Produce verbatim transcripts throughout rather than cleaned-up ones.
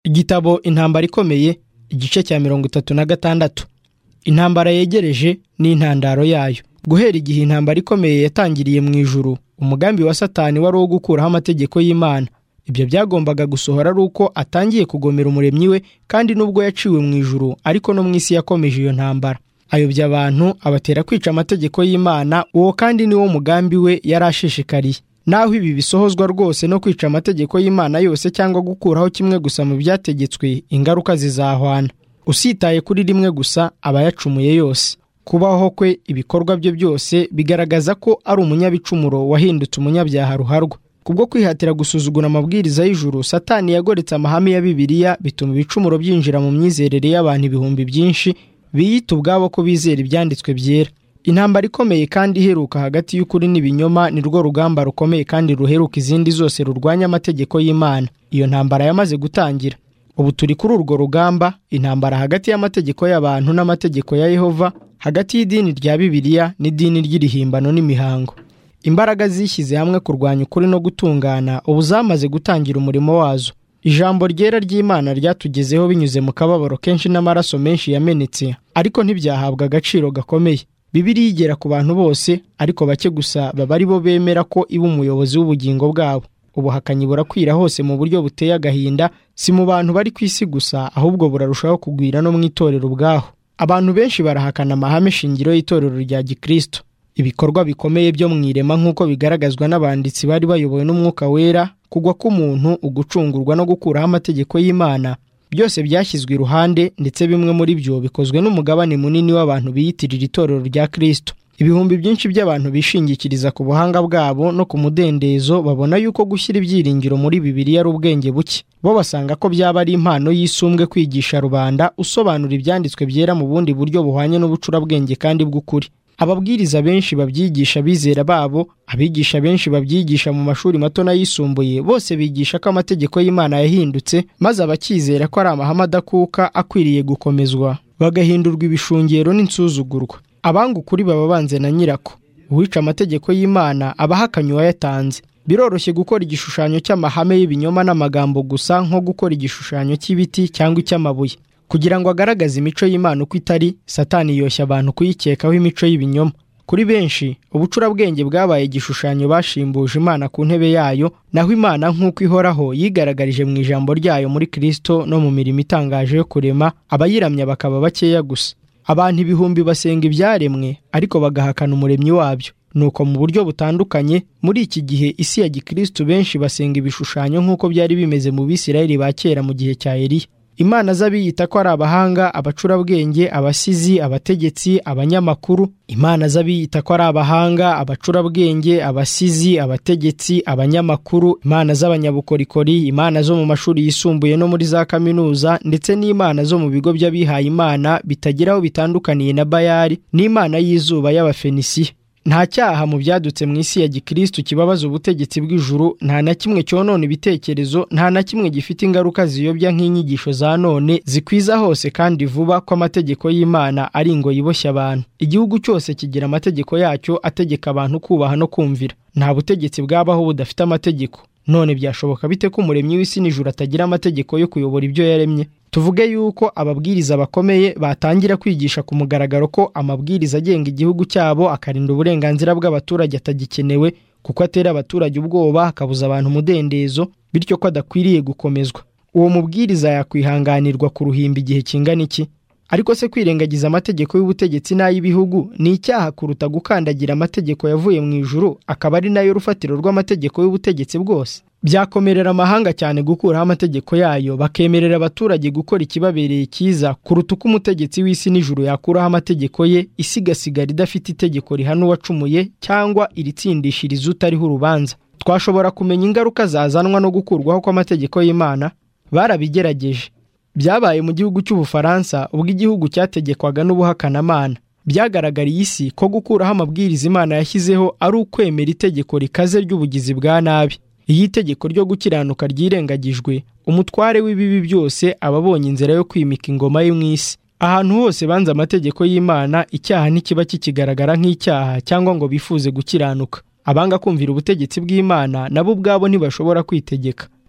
Igitabo Intambara ikomeye, igice cya mirongo itatu na gatandatu. Intambara yegereje n'intandaro yayo. Guhera igihe intambara ikomeye yatangiriye mu ijuru, umugambi wa Satani wari uwo gukuraho amategeko y'Imana. Ibyo byagombaga gusohora ari uko atangiye kugomera umuremyi we, kandi nubwo yaciwe mu ijuru, ariko no mu isi yakomeje iyo ntambara. Ayobya abantu, abatera kwica amategeko y'Imana, uwo kandi ni wo mugambi we yari ashishikariye. Naho ibi bisohozwa rwose no kwica amategeko y'Imana yose cyangwa gukuraho kimwe gusa mu byategetswe, ingaruka zizahwana. Usitaye kuri rimwe gusa aba yacumuye yose. Kubaho kwe, ibikorwa bye byose bigaragaza ko ari umunyabicumuro wahindutse umunyabyaha ruharwa. Kubwo kwihatira gusuzugura amabwiriza y'ijuru, Satani yagoretse amahame ya Bibiliya, bituma ibicumuro byinjira mu myizerere y'abantu ibihumbi byinshi biyita ubwabo ko bizera ibyanditswe byera. Intambara ikomeye kandi iheruka hagati y'ukuri n'ibinyoma ni rwo rugamba rukomeye kandi ruheruka izindi zose rurwanya amategeko y'Imana. Iyo ntambara yamaze gutangira. Ubu turi kuri urwo rugamba, intambara hagati y'amategeko y'abantu n'amategeko ya Yehova, hagati y'idini rya Bibiliya n'idini ry'irihimbano n'imihango. Imbaraga zishyize hamwe kurwanya ukuri no gutungana ubu zamaze gutangira umurimo wazo. Ijambo ryera ry'Imana ryatugezeho binyuze mu kababaro kenshi n'amaraso menshi yamenetse, ariko ntibyahabwa agaciro gakomeye. Bibiliya igera ku bantu bose, ariko bake gusa baba ari bo bemera ko iba umuyobozi w'ubugingo bwabo. Ubuhakanyi burakwira hose mu buryo buteye agahinda, si mu bantu bari ku isi gusa, ahubwo burarushaho kugwira no mu itorero ubwaho. Abantu benshi barahakana amahame shingiro y'itorero rya Gikristo. Ibikorwa bikomeye byo mu irema nk'uko bigaragazwa n'abanditsi bari bayobowe n'Umwuka Wera, kugwa k'umuntu, ugucungurwa no gukuraho amategeko y'Imana, byose byashyizwe iruhande, ndetse bimwe muri byo bikozwe n'umugabane munini w'abantu biyitirira itorero rya Kristo. Ibihumbi byinshi by'abantu bishingikiriza ku buhanga bwabo no ku mudendezo, babona yuko gushyira ibyiringiro muri Bibiliya ari ubwenge buke. Bo basanga ko byaba ari impano y'isumbwe kwigisha rubanda usobanura ibyanditswe byera mu bundi buryo buhwanye n'ubucurabwenge kandi bw'ukuri. Ababwiriza benshi babyigisha bizera babo, abigisha benshi babyigisha mu mashuri mato n'ayisumbuye, bose bigisha ko amategeko y'Imana yahindutse, maze abakizera ko ari amahame adakuka akwiriye gukomezwa, bagahindurwa ibishungero n'insuzugurwa. Abanga ukuri baba banze na nyirako. Uwica amategeko y'Imana aba ahakanye uwayatanze. Biroroshye gukora igishushanyo cy'amahame y'ibinyoma n'amagambo gusa, nko gukora igishushanyo cy'ibiti cyangwa icy'amabuye. Kugira ngo agaragaze imico y'Imana uko itari, Satani yoshya abantu kuyikekaho imico y'ibinyoma. Kuri benshi, ubucurabwenge bwabaye igishushanyo bashimbuje Imana ku ntebe yayo, naho Imana nk'uko ihoraho yigaragarije mu ijambo ryayo muri Kristo no mu mirimo itangaje yo kurema, abayiramya bakaba bakeya gusa. Abantu ibihumbi basenga ibyaremwe, ariko bagahakana umuremyi wabyo. Nuko mu buryo butandukanye, muri iki gihe isi ya Gikristo benshi basenga ibishushanyo nk'uko byari bimeze mu Bisirayeli ba kera mu gihe cya Eliya. Imana z'abiyita ko ari abahanga, abacurabwenge, abasizi, abategetsi, abanyamakuru. Imana z'abiyita ko ari abahanga, abacurabwenge, abasizi, abategetsi, abanyamakuru. Imana z'abanyabukorikori, imana zo mu mashuri yisumbuye no muri za kaminuza, ndetse n'imana zo mu bigo by'abihaye Imana bitagira aho bitandukaniye na Bayali, n'imana y'izuba y'Abafenisiya. Nta cyaha mu byadutse mu isi ya Gikristo kibabaza ubutegetsi bw'ijuru, nta na kimwe cyonona ibitekerezo, nta na kimwe gifite ingaruka ziyobya nk'inyigisho za none zikwiza hose kandi vuba ko amategeko y'Imana ari ingoyi iboshya abantu. Igihugu cyose kigira amategeko yacyo ategeka abantu kubaha no kumvira. Nta butegetsi bwabaho budafite amategeko. None byashoboka bite ko umuremyi w'isi n'ijuru atagira amategeko yo kuyobora ibyo yaremye? Tuvuge yuko ababwiriza bakomeye batangira kwigisha ku mugaragaro ko amabwiriza agenga igihugu cyabo akarinda uburenganzira bw'abaturage atagikenewe, kuko atera abaturage ubwoba, akabuza abantu umudendezo, bityo ko adakwiriye gukomezwa. Uwo mubwiriza yakwihanganirwa ku ruhimbi igihe kingana iki? Ariko se kwirengagiza amategeko y'ubutegetsi n'ay'ibihugu ni icyaha kuruta gukandagira amategeko yavuye mu ijuru, akaba ari nayo rufatiro rw'amategeko y'ubutegetsi bwose? Byakomerera amahanga cyane gukuraho amategeko yayo, bakemerera abaturage gukora ikibabereye cyiza, kuruta uko umutegetsi w'isi n'ijuru yakuraho amategeko ye, isi igasigara idafite itegeko rihana uwacumuye cyangwa iritsindishiriza utariho urubanza. Twashobora kumenya ingaruka zazanwa no gukurwaho kw'amategeko y'Imana? Barabigerageje. Byabaye mu gihugu cy'Ubufaransa, ubwo igihugu cyategekwaga n'ubuhakanamana. Byagaragariye isi ko gukuraho amabwiriza Imana yashyizeho ari ukwemera itegeko rikaze ry'ubugizi bwa nabi. Iyo itegeko ryo gukiranuka ryirengagijwe, umutware w'ibibi byose aba abonye inzira yo kwimika ingoma ye mu isi. Ahantu hose banze amategeko y'Imana, icyaha ntikiba kikigaragara nk'icyaha cyangwa ngo bifuze gukiranuka. Abanga kumvira ubutegetsi bw'Imana nabo ubwabo ntibashobora kwitegeka.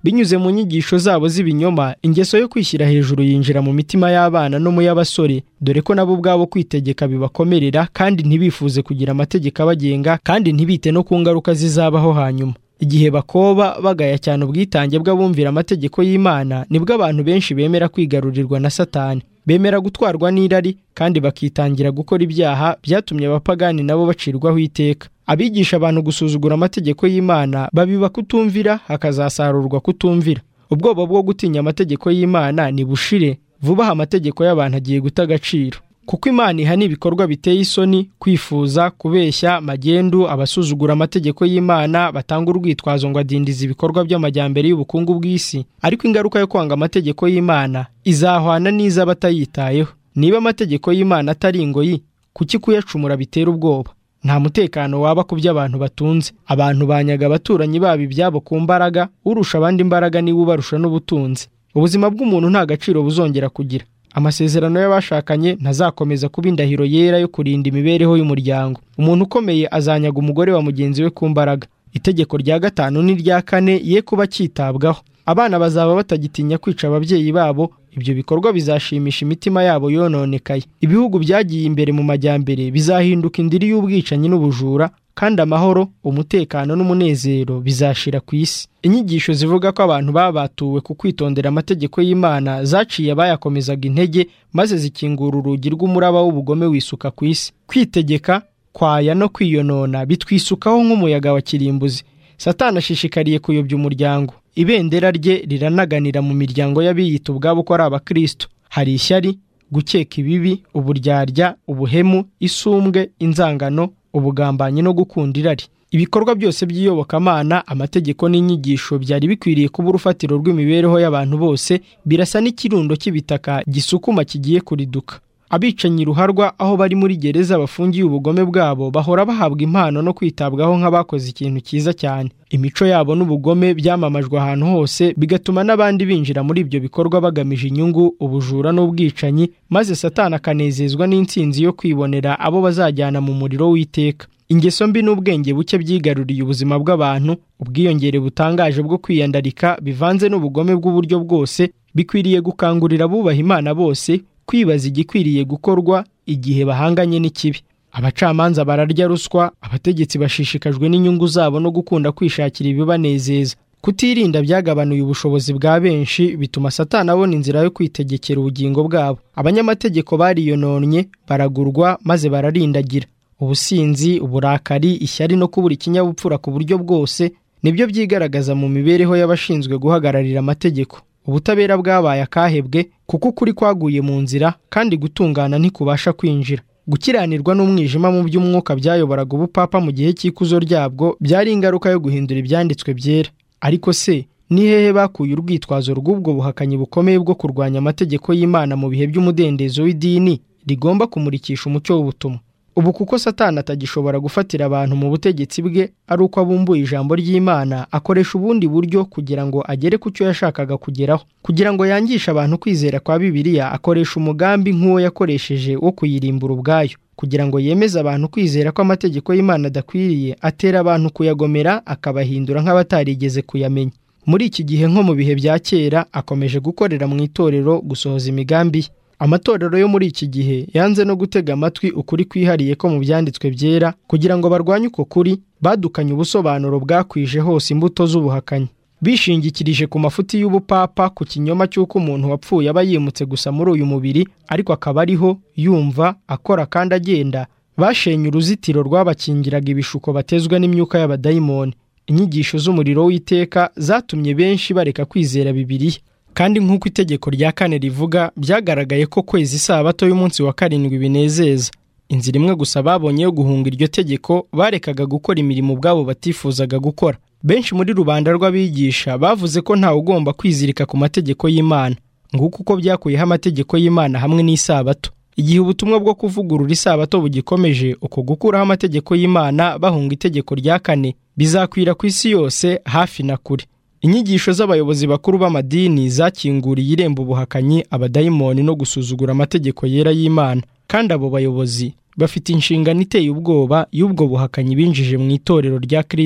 binyuze mu nyigisho zabo z'ibinyoma. Ingeso yo kwishyira hejuru yinjira mu mitima y'abana no mu y'abasore, dore ko nabo ubwabo kwitegeka bibakomerera kandi ntibifuze kugira amategeko abagenga kandi ntibite no ku ngaruka zizabaho hanyuma. Igihe bakoba bagaya cyane ubwitange bw'abumvira amategeko y'Imana, nibwo abantu benshi bemera kwigarurirwa na Satani, bemera gutwarwa n'irari kandi bakitangira gukora ibyaha byatumye abapagani nabo bacirwaho iteka. Abigisha abantu gusuzugura amategeko y'Imana babiba kutumvira, hakazasarurwa kutumvira. Ubwoba bwo gutinya amategeko y'Imana ni bushire, vuba amategeko y'abantu agiye guta agaciro. Kuko Imana ihana ibikorwa biteye isoni, kwifuza, kubeshya, magendu, abasuzugura amategeko y'Imana, batanga urwitwazo ngo adindiza ibikorwa by'amajyambere y'ubukungu bw'isi. Ariko ingaruka yo kwanga amategeko y'Imana izahwana n'iz'abatayitayeho. Niba amategeko y'Imana atari ingoyi, kuki kuyacumura bitera ubwoba? Nta mutekano waba ku by'abantu batunze. Abantu banyaga abaturanyi babo ibyabo ku mbaraga, urusha abandi imbaraga niwe ubarusha n'ubutunzi. Ubuzima bw'umuntu nta gaciro buzongera kugira. Amasezerano y'abashakanye ntazakomeza kuba indahiro yera yo kurinda imibereho y'umuryango. Umuntu ukomeye azanyaga umugore wa mugenzi we ku mbaraga. Itegeko rya gatanu n'irya kane ye kuba cyitabwaho. Abana bazaba batagitinya kwica ababyeyi babo, ibyo bikorwa bizashimisha imitima yabo yononekaye. Ibihugu byagiye imbere mu majyambere bizahinduka indiri y'ubwicanyi n'ubujura, kandi amahoro, umutekano n'umunezero bizashira ku isi. Inyigisho zivuga ko abantu babatuwe ku kwitondera amategeko y'Imana zaciye abayakomezaga intege, maze zikingura urugi rw'umuraba w'ubugome wisuka ku isi. Kwitegeka, kwaya no kwiyonona bitwisukaho nk'umuyaga wa kirimbuzi. Satani ashishikariye kuyobya umuryango. Ibendera rye riranaganira mu miryango y'abiyita ubwabo ko ari abakristo. Hari ishyari, gukeka ibibi, uburyarya, ubuhemu, isumbwe, inzangano, ubugambanyi no gukunda irari. Ibikorwa byose by'iyobokamana, amategeko n'inyigisho byari bikwiriye kuba urufatiro rw'imibereho y'abantu bose, birasa n'ikirundo cy'ibitaka gisukuma kigiye kuriduka. Abicanyi ruharwa aho bari muri gereza bafungiye ubugome bwabo bahora bahabwa impano no kwitabwaho nk'abakoze ikintu cyiza cyane. Imico yabo n'ubugome byamamajwe ahantu hose, bigatuma n'abandi binjira muri ibyo bikorwa bagamije inyungu, ubujura n'ubwicanyi, maze Satani akanezezwa n'intsinzi yo kwibonera abo bazajyana mu muriro w'iteka. Ingeso mbi n'ubwenge buke byigaruriye ubuzima bw'abantu, ubwiyongere butangaje bwo kwiyandarika bivanze n'ubugome bw'uburyo bwose, bikwiriye gukangurira abubaha Imana bose kwibaza igikwiriye gukorwa igihe bahanganye n'ikibi. Abacamanza bararya ruswa, abategetsi bashishikajwe n'inyungu zabo no gukunda kwishakira ibibanezeza. Kutirinda byagabanuye ubushobozi bwa benshi, bituma Satani abona inzira yo kwitegekera ubugingo bwabo. Abanyamategeko bariyononnye, baragurwa maze bararindagira. Ubusinzi, uburakari, ishyari no kubura ikinyabupfura ku buryo bwose nibyo byigaragaza mu mibereho y'abashinzwe guhagararira amategeko. Ubutabera bwabaye akahebwe, kuko kuri kwaguye mu nzira kandi gutungana ntikubasha kwinjira. Gukiranirwa n'umwijima mu by'umwuka byayoboraga ubupapa mu gihe cy'ikuzo ryabwo byari ingaruka yo guhindura ibyanditswe byera. Ariko se ni hehe bakuye urwitwazo rw'ubwo buhakanyi bukomeye bwo kurwanya amategeko y'Imana mu bihe by'umudendezo w'idini rigomba kumurikisha umucyo w'ubutumwa? Ubu kuko Satani atagishobora gufatira abantu mu butegetsi bwe ari uko abumbuye ijambo ry'Imana, akoresha ubundi buryo kugira ngo agere ku cyo yashakaga kugeraho. Kugira ngo yangishe abantu kwizera kwa Bibiliya, akoresha umugambi nk'uwo yakoresheje wo kuyirimbura ubwayo. Kugira ngo yemeze abantu kwizera ko amategeko y'Imana adakwiriye, atera abantu kuyagomera, akabahindura nk'abatarigeze kuyamenya. Muri iki gihe nko mu bihe bya kera, akomeje gukorera mu itorero gusohoza imigambi ye. Amatorero yo muri iki gihe yanze no gutega amatwi ukuri kwihariye ko mu byanditswe byera, kugira ngo barwanye uko kuri, badukanye ubusobanuro bwakwije hose imbuto z'ubuhakanyi. Bishingikirije ku mafuti y'ubupapa, ku kinyoma cy'uko umuntu wapfuye aba yimutse gusa muri uyu mubiri, ariko akaba ariho yumva, akora kandi agenda, bashenye uruzitiro rwabakingiraga ibishuko batezwa n'imyuka y'abadayimoni. Inyigisho z'umuriro w'iteka zatumye benshi bareka kwizera Bibiliya. Kandi nk'uko itegeko rya kane rivuga, byagaragaye ko kweza isabato y'umunsi wa karindwi binezeza. Inzira imwe gusa babonye yo guhunga iryo tegeko, barekaga gukora imirimo ubwabo batifuzaga gukora. Benshi muri rubanda rw'abigisha bavuze ko ntawe ugomba kwizirika ku mategeko y'Imana, nguko uko byakuyeho amategeko y'Imana hamwe n'isabato. Igihe ubutumwa bwo kuvugurura isabato bugikomeje, uko gukuraho amategeko y'Imana bahunga itegeko rya kane bizakwira ku isi yose hafi na kure. Inyigisho z'abayobozi bakuru b'amadini zakinguriye irembo ubuhakanyi, abadayimoni no gusuzugura amategeko yera y'Imana. Kandi abo bayobozi bafite inshingano iteye ubwoba y'ubwo buhakanyi binjije mu itorero rya Kristo.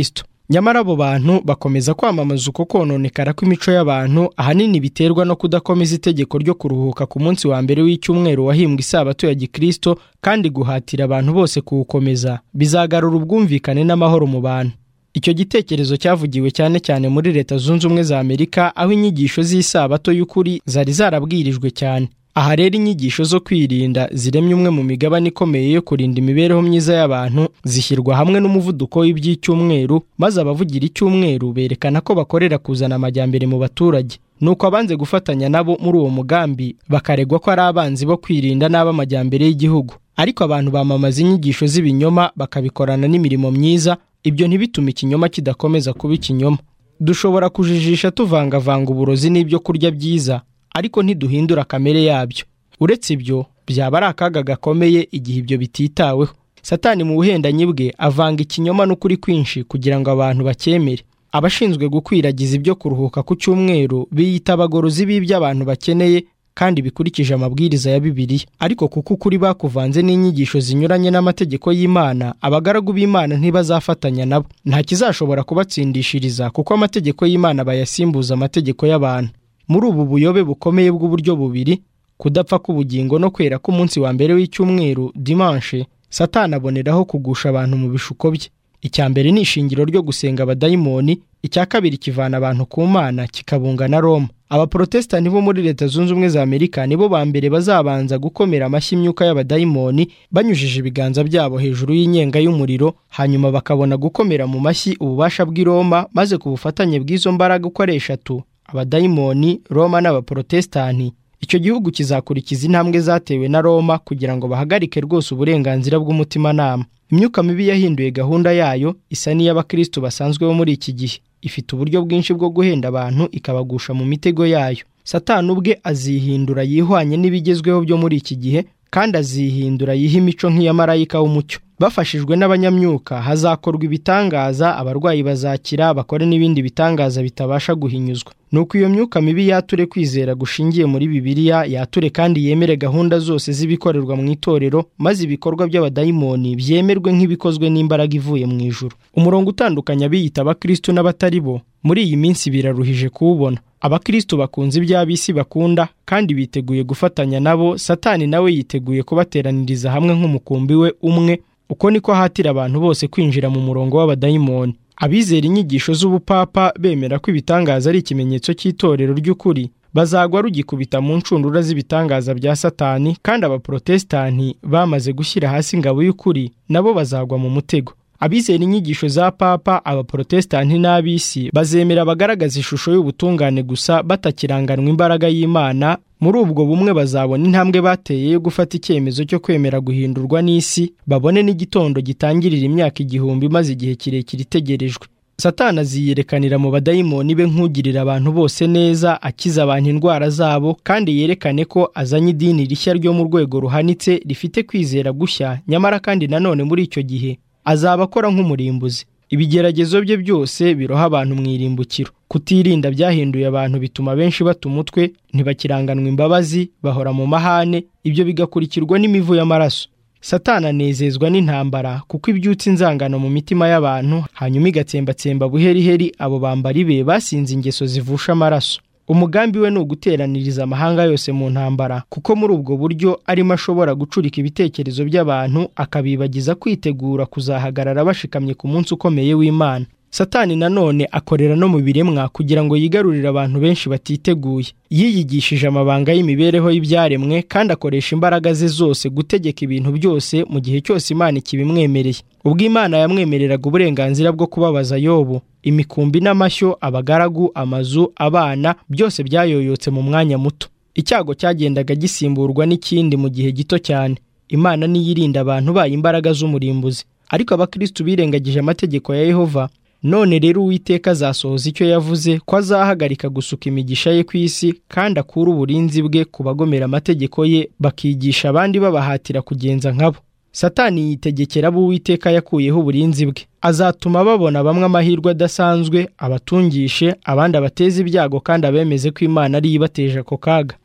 nyamara abo bantu bakomeza kwamamaza uko kononekara kw'imico y'abantu ahanini biterwa no kudakomeza itegeko ryo kuruhuka ku munsi wa mbere w'icyumweru wahimbwe isabato ya gikristo, kandi guhatira abantu bose kuwukomeza bizagarura ubwumvikane n'amahoro mu bantu. Icyo gitekerezo cyavugiwe cyane cyane muri Leta Zunze Ubumwe za Amerika, aho inyigisho z'isabato y'ukuri zari zarabwirijwe cyane. Aha rero inyigisho zo kwirinda ziremye umwe mu migabane ikomeye yo kurinda imibereho myiza y'abantu zishyirwa hamwe n'umuvuduko w'iby'icyumweru, maze abavugira icyumweru berekana ko bakorera kuzana amajyambere mu baturage. Nuko abanze gufatanya nabo muri uwo mugambi bakaregwa ko ari abanzi bo kwirinda n'ab'amajyambere y'igihugu. Ariko abantu bamamaza inyigisho z'ibinyoma bakabikorana n'imirimo myiza, ibyo ntibitume ikinyoma kidakomeza kuba ikinyoma. Dushobora kujijisha tuvangavanga uburozi n'ibyo kurya byiza, ariko ntiduhindura kamere yabyo. Uretse ibyo, byaba ari akaga gakomeye igihe ibyo bititaweho. Satani mu buhendanyi bwe avanga ikinyoma n'ukuri kwinshi kugira ngo abantu bacyemere. Abashinzwe gukwiragiza ibyo kuruhuka ku cyumweru biyita abagorozi b'ibyo abantu bakeneye kandi bikurikije amabwiriza ya Bibiliya. Ariko kuko ukuri bakuvanze n'inyigisho zinyuranye n'amategeko y'Imana, abagaragu b'Imana ntibazafatanya nabo. Nta kizashobora kubatsindishiriza kuko amategeko y'Imana bayasimbuza amategeko y'abantu. Muri ubu buyobe bukomeye bw'uburyo bubiri, kudapfa k'ubugingo no kwera k'umunsi wa mbere w'icyumweru dimanche, Satani aboneraho kugusha abantu mu bishuko bye. Icya mbere ni ishingiro ryo gusenga abadayimoni, icya kabiri kivana abantu ku Mana kikabunga na Roma. Abaprotestani bo muri Leta Zunze Ubumwe za Amerika nibo ba mbere bazabanza gukomera amashyi imyuka y'abadayimoni banyujije ibiganza byabo hejuru y'inyenga y'umuriro, hanyuma bakabona gukomera mu mashyi ububasha bw'i Roma, maze ku bufatanye bw'izo mbaraga uko ari eshatu, abadayimoni, Roma n'abaprotestani, icyo gihugu kizakurikiza intambwe zatewe na Roma kugira ngo bahagarike rwose uburenganzira bw'umutimanama. Imyuka mibi yahinduye gahunda yayo, isa n'iy'abakristo basanzwe bo muri iki gihe. Ifite uburyo bwinshi bwo guhenda abantu ikabagusha mu mitego yayo. Satani ubwe azihindura yihwanye n'ibigezweho byo muri iki gihe, kandi azihindura yiha imico nk'iya marayika w'umucyo. Bafashijwe n'abanyamyuka hazakorwa ibitangaza, abarwayi bazakira, bakore n'ibindi bitangaza bitabasha guhinyuzwa. Nuko iyo myuka mibi yature kwizera gushingiye muri Bibiliya, yature kandi yemere gahunda zose z'ibikorerwa mu itorero, maze ibikorwa by'abadayimoni byemerwe nk'ibikozwe n'imbaraga ivuye mu ijuru. Umurongo utandukanya biyita abakristo n'abatari bo muri iyi minsi biraruhije kuwubona. Abakristo bakunze iby'abisi bakunda kandi biteguye gufatanya nabo. Satani nawe yiteguye kubateraniriza hamwe nk'umukumbi we umwe. Uko niko hatira abantu bose kwinjira mu murongo w'abadayimoni. Abizera inyigisho z'ubupapa bemera ko ibitangaza ari ikimenyetso cy'itorero ry'ukuri, bazagwa rugikubita mu ncundura z'ibitangaza bya Satani, kandi abaprotestani bamaze gushyira hasi ingabo y'ukuri nabo bazagwa mu mutego. Abizera inyigisho za papa, abaprotestani n'abisi bazemera bagaragaza ishusho y'ubutungane gusa, batakiranganwa imbaraga y'Imana. Muri ubwo bumwe bazabona intambwe bateye yo gufata icyemezo cyo kwemera guhindurwa n'isi, babone n'igitondo gitangirira imyaka igihumbi maze igihe kirekire itegerejwe. Satani aziyerekanira mu badayimoni be nk'ugirira abantu bose neza, akiza abantu indwara zabo, kandi yerekane ko azanye idini rishya ryo mu rwego ruhanitse rifite kwizera gushya. Nyamara kandi nanone muri icyo gihe azaba akora nk'umurimbuzi. Ibigeragezo bye byose biroha abantu mu irimbukiro. Kutirinda byahinduye abantu bituma benshi bata umutwe, ntibakiranganwa imbabazi, bahora mu mahane, ibyo bigakurikirwa n'imivu y'amaraso. Satani anezezwa n'intambara kuko ibyutsa inzangano mu mitima y'abantu, hanyuma igatsembatsemba buheriheri abo bambari be basinze ingeso zivusha amaraso. Umugambi we ni uguteraniriza amahanga yose mu ntambara, kuko muri ubwo buryo arimo ashobora gucurika ibitekerezo by'abantu, akabibagiza kwitegura kuzahagarara bashikamye ku munsi ukomeye w'Imana. Satani nanone akorera no mu biremwa kugira ngo yigarurire abantu benshi batiteguye. Yiyigishije amabanga y'imibereho y'ibyaremwe, kandi akoresha imbaraga ze zose gutegeka ibintu byose mu gihe cyose Imana ikibimwemereye. Ubwo Imana yamwemereraga uburenganzira bwo kubabaza Yobu, imikumbi n'amashyo, abagaragu, amazu, abana, byose byayoyotse mu mwanya muto. Icyago cyagendaga gisimburwa n'ikindi mu gihe gito cyane. Imana niyirinda abantu bayo imbaraga z'umurimbuzi. Ariko abakristo birengagije amategeko ya Yehova. None rero Uwiteka azasohoza icyo yavuze, ko azahagarika gusuka imigisha ye ku isi, kandi akura uburinzi bwe ku bagomera amategeko ye, bakigisha abandi babahatira kugenza nkabo. Satani yitegekera abo Uwiteka yakuyeho uburinzi bwe. Azatuma babona bamwe amahirwe adasanzwe, abatungishe, abandi abateza ibyago, kandi abemeze ko Imana ari ibateje ako kaga.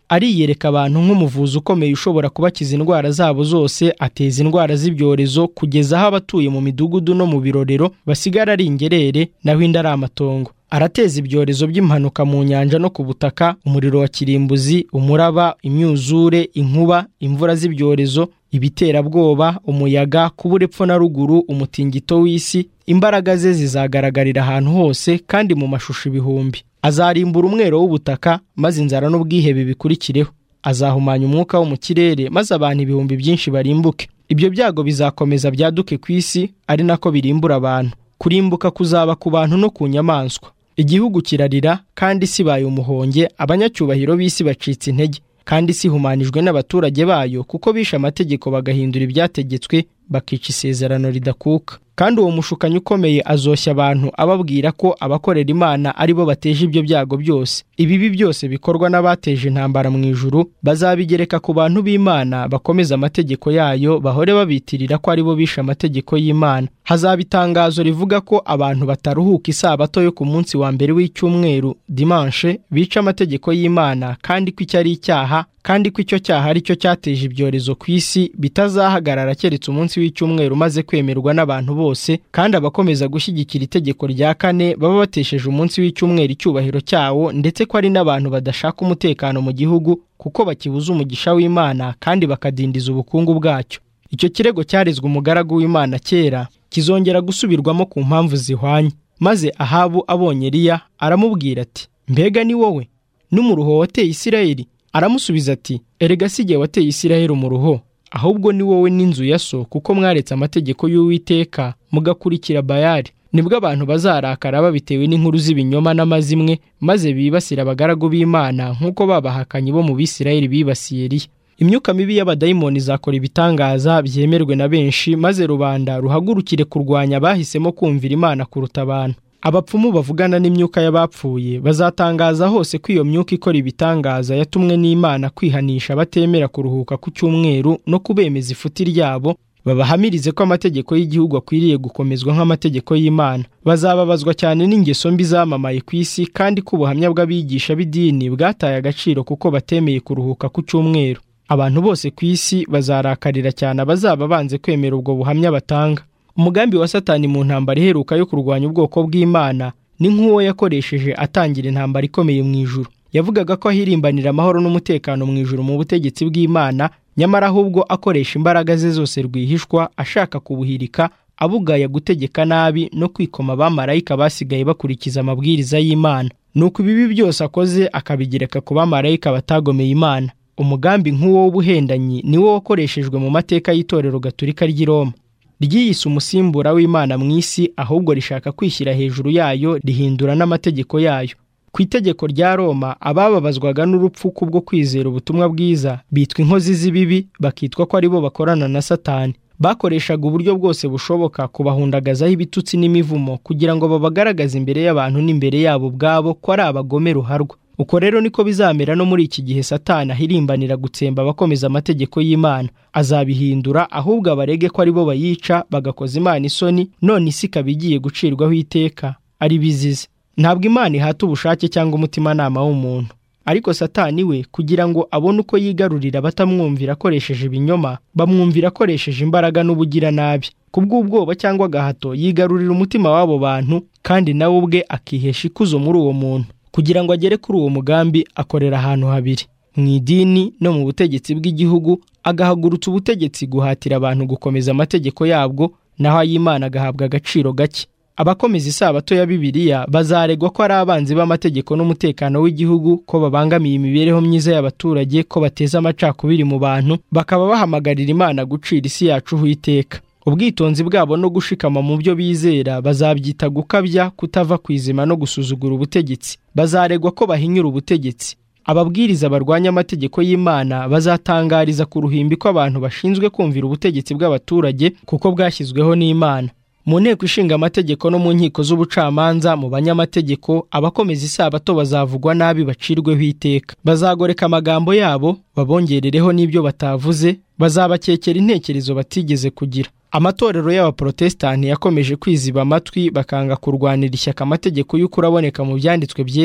ariyereka abantu nk'umuvuzi ukomeye ushobora kubakiza indwara zabo zose, ateza indwara z'ibyorezo kugeza aho abatuye mu midugudu no mu birorero basigara ari ingerere naho indi ari amatongo. Arateza ibyorezo by'impanuka mu nyanja no ku butaka, umuriro wa kirimbuzi, umuraba, imyuzure, inkuba, imvura z'ibyorezo, ibiterabwoba, umuyaga, kubura epfo na ruguru, umutingito w'isi. Imbaraga ze zizagaragarira ahantu hose kandi mu mashusho ibihumbi. Azarimbura umwero w'ubutaka, maze inzara n'ubwihebe bikurikireho. Azahumanya umwuka wo mu kirere, maze abantu ibihumbi byinshi barimbuke. Ibyo byago bizakomeza byaduke ku isi, ari nako birimbura abantu. Kurimbuka kuzaba ku bantu no ku nyamaswa. Igihugu kirarira kandi isi baye umuhonge, abanyacyubahiro b'isi bacitse intege, kandi isi ihumanijwe n'abaturage bayo kuko bishe amategeko bagahindura ibyategetswe, bakica isezerano ridakuka. Kandi uwo mushukanyi ukomeye azoshya abantu ababwira ko abakorera Imana ari bo bateje ibyo byago byose. Ibibi byose bikorwa n'abateje intambara mu ijuru bazabigereka ku bantu b'Imana bakomeza amategeko yayo, bahore babitirira ko ari bo bishe amategeko y'Imana. Hazaba itangazo rivuga ko abantu bataruhuka isabato yo ku munsi wa mbere w'icyumweru, dimanche, bica amategeko y'Imana, kandi ko icyo ari icyaha, kandi ko icyo cyaha ari cyo cyateje ibyorezo ku isi, bitazahagarara keretse umunsi w'icyumweru umaze kwemerwa n'abantu bose. Kandi abakomeza gushyigikira itegeko rya kane baba batesheje umunsi w'icyumweru icyubahiro cyawo, ndetse ko ari n'abantu badashaka umutekano mu gihugu kuko bakibuza umugisha w'Imana kandi bakadindiza ubukungu bwacyo. Icyo kirego cyarezwe umugaragu w'Imana kera kizongera gusubirwamo ku mpamvu zihwanye. Maze Ahabu abonye Eliya aramubwira ati, mbega ni wowe n'umuruho wateye Isirayeli? Aramusubiza ati, erega si jye wateye Isirayeli umuruho, ahubwo ni wowe n'inzu ya so, kuko mwaretse amategeko y'Uwiteka mugakurikira Bayali. Nibwo abantu bazarakara babitewe n'inkuru z'ibinyoma n'amazimwe, maze bibasira abagaragu b'Imana nk'uko babahakanyi bo mu Bisirayeli bibasiye Eliya. Imyuka mibi y'abadayimoni izakora ibitangaza byemerwe na benshi, maze rubanda ruhagurukire kurwanya abahisemo kumvira Imana kuruta abantu. Abapfumu bavugana n'imyuka y'abapfuye bazatangaza hose ko iyo myuka ikora ibitangaza yatumwe n'Imana kwihanisha batemera kuruhuka ku cyumweru no kubemeza ifuti ryabo, babahamirize ko amategeko y'igihugu akwiriye gukomezwa nk'amategeko y'Imana. Bazababazwa cyane n'ingeso mbi zamamaye ku isi, kandi ko ubuhamya bw'abigisha b'idini bwataye agaciro kuko batemeye kuruhuka ku cyumweru. Abantu bose ku isi bazarakarira cyane abazaba banze kwemera ubwo buhamya batanga. Umugambi wa Satani mu ntambara iheruka yo kurwanya ubwoko bw'Imana ni nk'uwo yakoresheje atangira intambara ikomeye mu ijuru. Yavugaga ko ahirimbanira amahoro n'umutekano mu ijuru mu butegetsi bw'Imana, nyamara ahubwo akoresha imbaraga ze zose rwihishwa ashaka kubuhirika, abugaya gutegeka nabi no kwikoma abamarayika basigaye bakurikiza amabwiriza y'Imana. Nuko ibibi byose akoze akabigereka ku bamarayika batagomeye Imana. Umugambi nk'uwo w'ubuhendanyi ni wo wakoreshejwe mu mateka y'itorero Gatolika ry'i Roma. Ryiyise umusimbura w'Imana mu isi, ahubwo rishaka kwishyira hejuru yayo, rihindura n'amategeko yayo. Ku itegeko rya Roma, abababazwaga n'urupfu kubwo kwizera ubutumwa bwiza bitwa inkozi z'ibibi, bakitwa ko ari bo bakorana na Satani. Bakoreshaga uburyo bwose bushoboka kubahundagazaho ibitutsi n'imivumo kugira ngo babagaragaze imbere y'abantu n'imbere yabo ubwabo ko ari abagome ruharwa. Uko rero niko bizamera no muri iki gihe Satani ahirimbanira gutsemba abakomeza amategeko y'Imana. Azabihindura ahubwo abarege ko ari bo bayica, bagakoza Imana isoni, none isi ikaba igiye gucirwaho iteka ari bizize. Ntabwo Imana ihata ubushake cyangwa umutimanama w'umuntu, ariko Satani we kugira ngo abone uko yigarurira batamwumvira akoresheje ibinyoma, bamwumvira akoresheje imbaraga n'ubugira nabi. Kubw'ubwoba cyangwa gahato yigarurira umutima w'abo bantu, kandi nawe ubwe akihesha ikuzo muri uwo muntu. Kugira ngo agere kuri uwo mugambi akorera ahantu habiri, mu idini no mu butegetsi bw'igihugu, agahagurutsa ubutegetsi guhatira abantu gukomeza amategeko yabwo, naho ay'Imana agahabwa agaciro gake. Abakomeza isabato ya Bibiliya bazaregwa ko ari abanzi b'amategeko n'umutekano w'igihugu, ko babangamiye imibereho myiza y'abaturage, ko bateza amacakubiri mu bantu, bakaba bahamagarira Imana gucira isi yacu iteka. Ubwitonzi bwabo no gushikama mu byo bizera bazabyita gukabya, kutava kwizima no gusuzugura ubutegetsi. Bazaregwa ko bahinyura ubutegetsi. Ababwiriza barwanya amategeko y'Imana bazatangariza ku ruhimbi ko abantu bashinzwe kumvira ubutegetsi bw'abaturage kuko bwashyizweho n'Imana. Mu nteko ishinga amategeko no mu nkiko z'ubucamanza, mu banyamategeko, abakomeza isabato bazavugwa nabi bacirweho iteka. Bazagoreka amagambo yabo, babongerereho n'ibyo batavuze, bazabakekera intekerezo batigeze kugira. Amatorero y'abaprotestani yakomeje kwiziba amatwi bakanga kurwanira ishyaka amategeko y'ukuri aboneka mu byanditswe byera.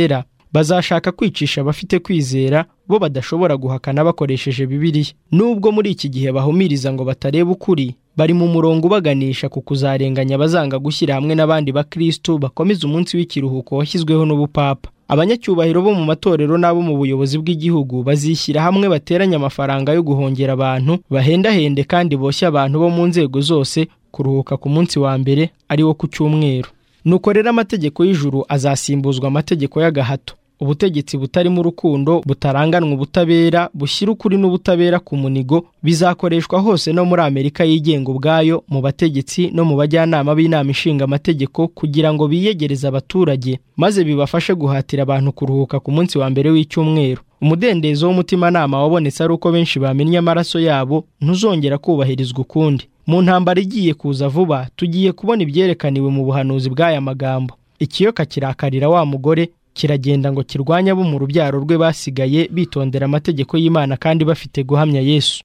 bazashaka kwicisha abafite kwizera bo badashobora guhakana bakoresheje Bibiliya. Nubwo muri iki gihe bahumiriza ngo batareba ukuri, bari mu murongo ubaganisha ku kuzarenganya abazanga gushyira hamwe n'abandi bakristo bakomeza umunsi w'ikiruhuko washyizweho n'ubupapa. Abanyacyubahiro bo mu matorero n'abo mu buyobozi bw'igihugu bazishyira hamwe bateranya amafaranga yo guhongera abantu, bahendahende kandi boshya abantu bo mu nzego zose kuruhuka ku munsi wa mbere ari wo ku cyumweru. Nuko rero amategeko y'ijuru azasimbuzwa amategeko y'agahato. Ubutegetsi butarimo urukundo, butaranganwa ubutabera, bushyira ukuri n'ubutabera ku munigo, bizakoreshwa hose no muri Amerika yigenga ubwayo, mu bategetsi no mu bajyanama b'inama ishinga amategeko, kugira ngo biyegereze abaturage maze bibafashe guhatira abantu kuruhuka ku munsi wa mbere w'icyumweru. Umudendezo w'umutimanama wabonetse ari uko benshi bamennye amaraso yabo ntuzongera kubahirizwa ukundi. Mu ntambara igiye kuza vuba, tugiye kubona ibyerekaniwe mu buhanuzi bw'aya magambo. Ikiyoka kirakarira wa mugore, kiragenda ngo kirwanye abo mu rubyaro rwe basigaye bitondera amategeko y'Imana kandi bafite guhamya Yesu.